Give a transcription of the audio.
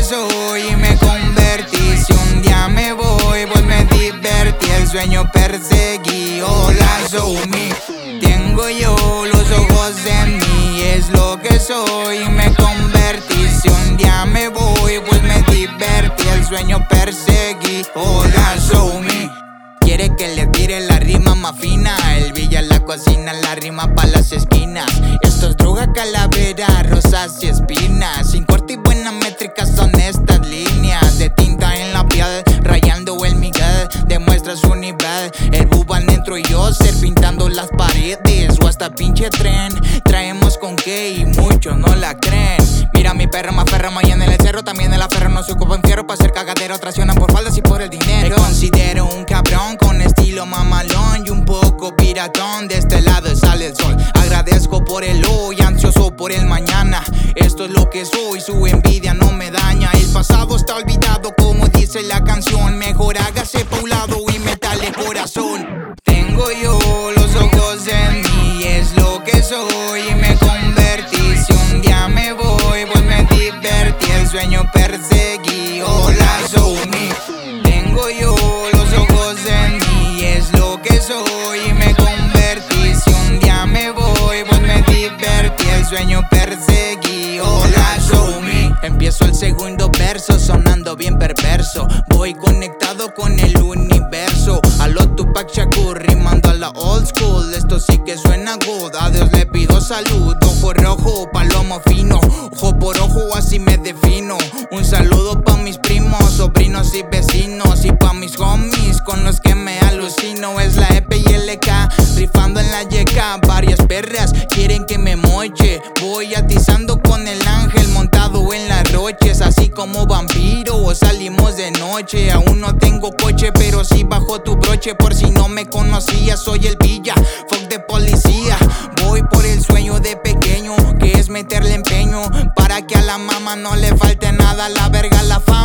soy y me convertí. Si un día me voy, pues me divertí. El sueño perseguí, hola, so me. Tengo yo los ojos en mí, es lo que soy y me convertí. Si un día me voy, pues me divertí. El sueño perseguí, hola, so me. Quiere que le tire la rima más fina. El Villa en la cocina, la rima pa' las esquinas. Esto es droga, calavera, rosas y espinas. Sin corte y buenas métricas son estas líneas de tinta en la piel, rayando el Miguel. Demuestra su nivel, el Bubba dentro y yo ser pintando las paredes. O hasta pinche tren, traemos con qué y muchos no la creen. Mira mi perro más ferro, mañana en el cerro. También en la ferro no se ocupan fierro pa' ser cagadero. Traicionan por faldas y por el dinero. Me considero un cabrón con estilo mamalón y un poco piratón. De este lado sale el sol. Agradezco por el hoy, ansioso por el mañana. Esto es lo que soy, su envidia no me daña. El pasado está olvidado como dice la canción. Mejor hágase pa' un lado y métale corazón. Tengo yo los ojos en mí, es lo que soy y me convertí. Si un día me voy, pues me divertí. El sueño perseguí, hola, so me. Tengo yo los ojos en mí, es lo que soy y me convertí. Si un día me voy, pues me divertí. El sueño perseguí, hola, so me. Empiezo el segundo verso sonando bien perverso. Voy conectado con el universo. A lo Tupac Shakur rimando a la old school. Esto sí que suena good. A Dios le pido salud. Ojo rojo, palomo fino. Ojo por ojo, así me defino. Un saludo pa' mis primos, sobrinos y vecinos. Y pa' mis homies con los que me alucino. Es la EP y el EK, rifando en la YK. Varias perras quieren que me moche. Voy atizando con el ángel montado en las roches. Así como vampiro salimos de noche. Aún no tengo coche, pero sí bajo tu broche. Por si no me conocías, soy el Villa, fuck de policía. Voy por el sueño de pequeño, que es meterle empeño para que a la mamá no le falte nada. La verga, la fama